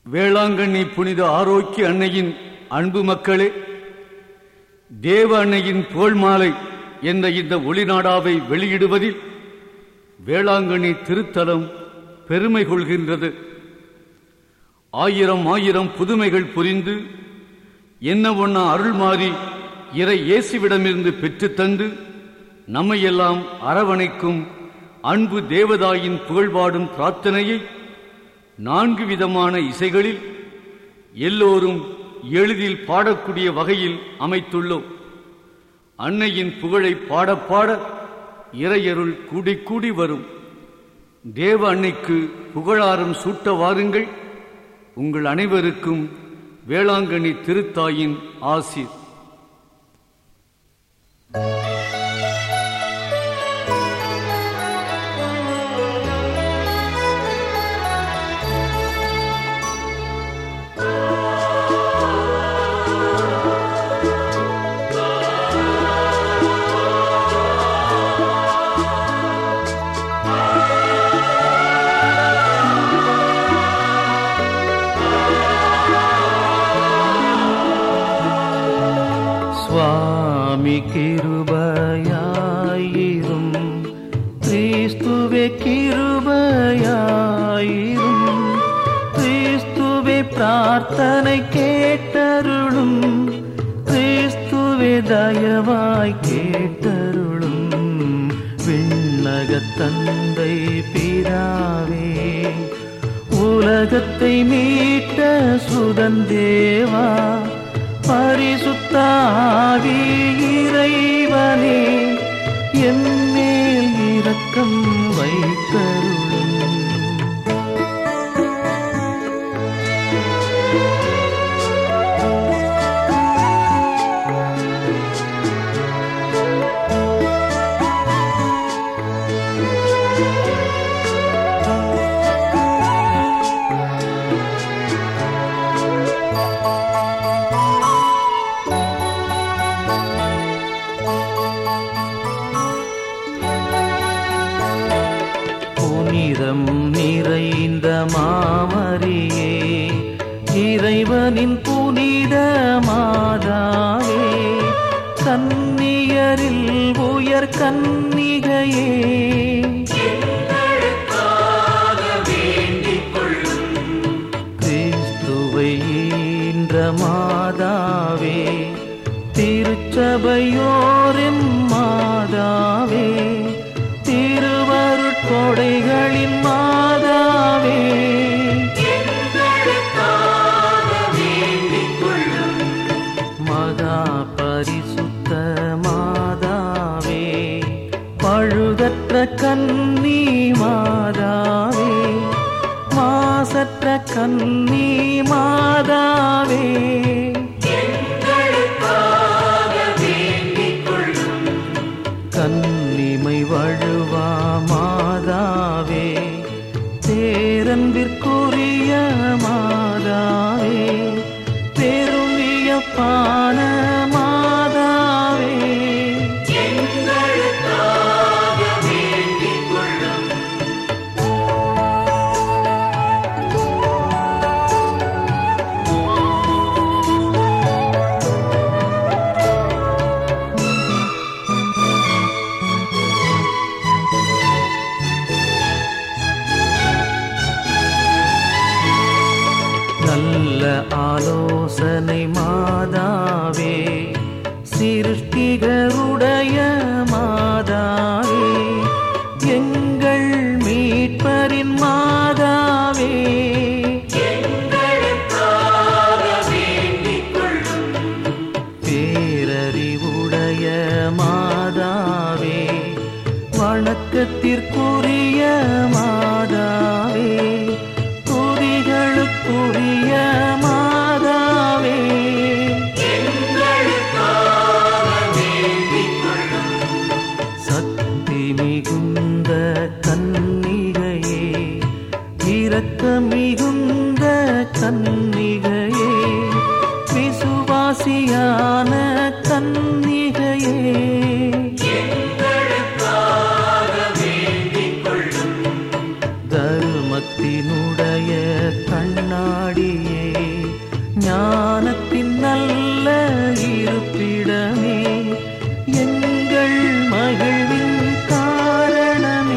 வேளாங்கண்ணி புனித ஆரோக்கிய அன்னையின் அன்பு மக்களே, தேவ அன்னையின் புகழ் மாலை என்ற இந்த ஒளிநாடாவை வெளியிடுவதில் வேளாங்கண்ணி திருத்தலம் பெருமை கொள்கின்றது. ஆயிரம் ஆயிரம் புதுமைகள் புரிந்து என்ன ஒன்னா அருள் மாறி இறை இயேசுவிடமிருந்து பெற்றுத்தந்து நம்மையெல்லாம் அரவணைக்கும் அன்பு தேவதாயின் புகழ்பாடும் பிரார்த்தனையை 4 விதமான இசைகளில் எல்லோரும் எளிதில் பாடக்கூடிய வகையில் அமைத்துள்ளோம். அன்னையின் புகழை பாட பாட இறையருள் கூடி கூடி வரும். தேவ அன்னைக்கு புகழாரம் சூட்ட வாருங்கள். உங்கள் அனைவருக்கும் வேளாங்கண்ணி திருத்தாயின் ஆசீர். சுவாமி கிருபையாயிரும், கிறிஸ்துவே கிருபையாயிரும், கிறிஸ்துவே பிரார்த்தனை கேட்டருளும், கிறிஸ்துவே தயவாய் கேட்டருளும். விண்ணகத் தந்தை பிதாவே, உலகத்தை மீட்ட சுதந்தேவா, பரிசுத்த ஆவி இறைவனே, எம்மேல் இரக்கம் வைத்தருளும். புனிதம் நிறைந்த மாமரியே, இறைவனின் புனித மாதாவே, கன்னியரில் உயர் கன்னிகையே, கிறிஸ்துவை ஈன்ற மாதாவே, திருச்சபையோரின் மாதாவே, திருவருட்கொடைகளின் மாதாவே, மகா பரிசுத்த மாதாவே, பழுதற்ற கன்னி மாதாவே, மாசற்ற கன்னி மாதாவே, கன்னிமை வழுவா மாதாவே, பேரன்பிற்குரிய மாதாவே, பெரும் வியப்பான மாதாவே, நல்ல ஆலோசனை மாதாவே, சிருஷ்டிகருடைய மாதாவே, எங்கள் மீட்பரின் மாதாவே, பேரறிவுடைய மாதாவே, வணக்கத்திற்குரிய மாதாவே, துதிகளுக்குரிய மாதாவே, சக்தி மிகுந்த கன்னிகையே, இரக்க மிகுந்த கன்னிகையே, விசுவாசியான கன்னிகையே, தர்மத்தினுடைய கண்ணாடி ஞானத்தின் நல்ல இருப்பிடமே, எங்கள் மகிழ்வின் காரணமே.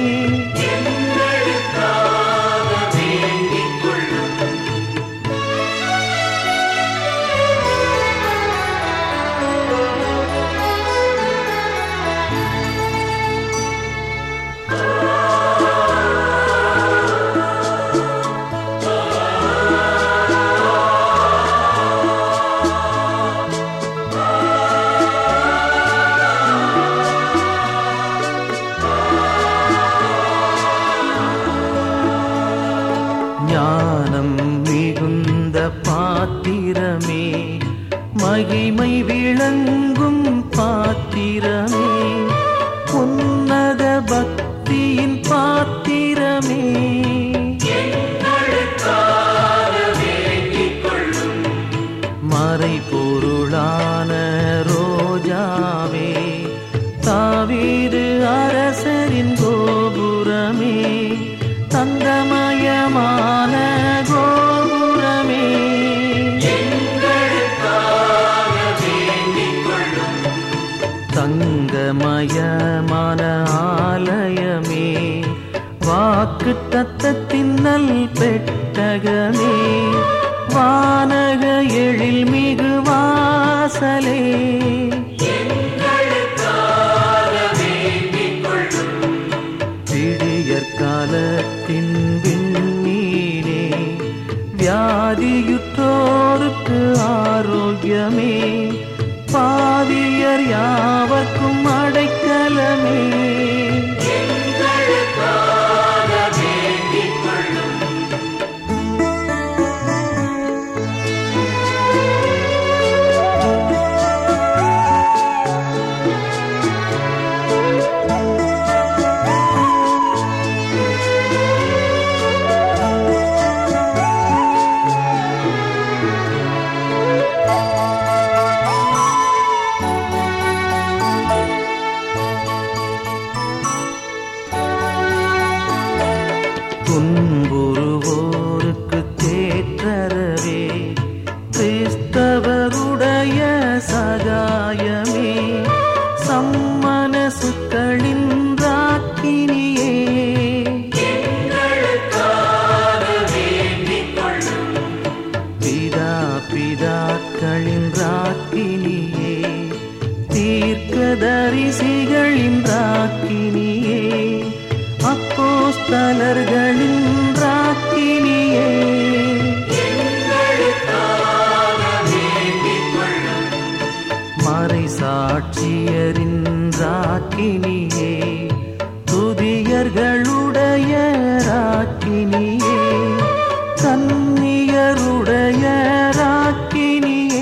ஞானம் மிகுந்த பாத்திரமே, மகிமை விளங்கும் பாத்திரமே, உன்னத பக்தியின் பாத்திரமே. மறைபொருளான ரோஜாவே, தாவீது அரசரின் கோபுரமே, தங்கமயமான கோபுரமே. தங்கமயமான ஆலயமே, வாக்கு தத்தத்தின் நல் பெட்டகமே, வானக எழில் மிகு வாசலே. காலத்தின் விண்ணீரே, வியாதியுற்றோருக்கு ஆரோக்கியமே, பாவியர் யாவர்க்கும் அடைக்கலமே. துன்புறுவோருக்கு தேற்றரவே, கிறிஸ்தவருடைய சகாயமே, சம்மனசுக்களின் ராக்கினியே. பிதாக்களின் ராக்கினியே, தீர்க்கதரிசிகளின் ராக்கினியே, அப்போஸ்தலர்களின் ராக்கினியே. மறைசாட்சியரின் ராக்கினியே, துதியர்களுடைய ராக்கினியே, கன்னியருடைய ராக்கினியே.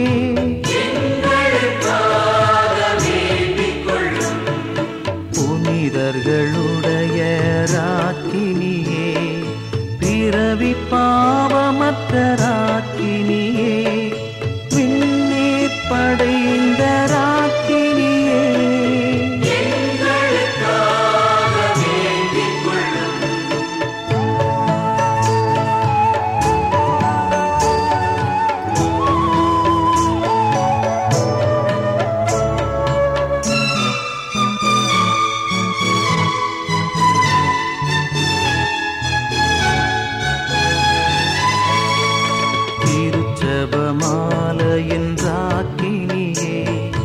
புனிதர்களுடைய ராக்கினியே, பிறவி பாவமற்ற ராக்கினியே, விண்ணீர் படைந்த ராக்கினியே. ஜபமாலையின் ராக்கினியே,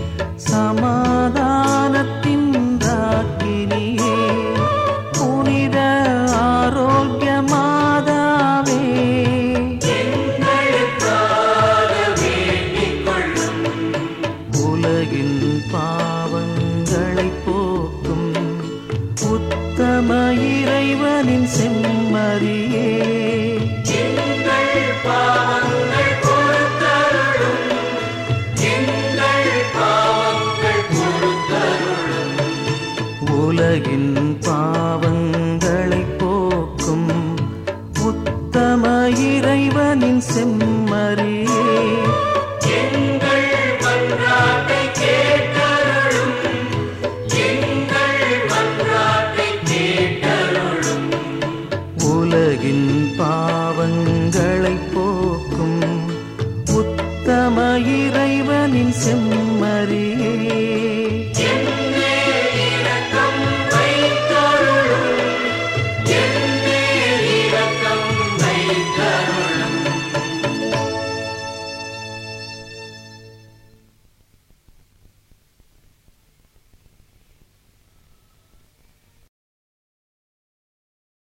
சமாதானத்தின் ராக்கினியே, புனித ஆரோக்கிய மாதாவே. உலகின் பாவங்களை போக்கும் உத்தம இறைவனின் செம்மறியே, உலகின் பாவங்களை போக்கும் உத்தம இறைவனின் செம்மறியே,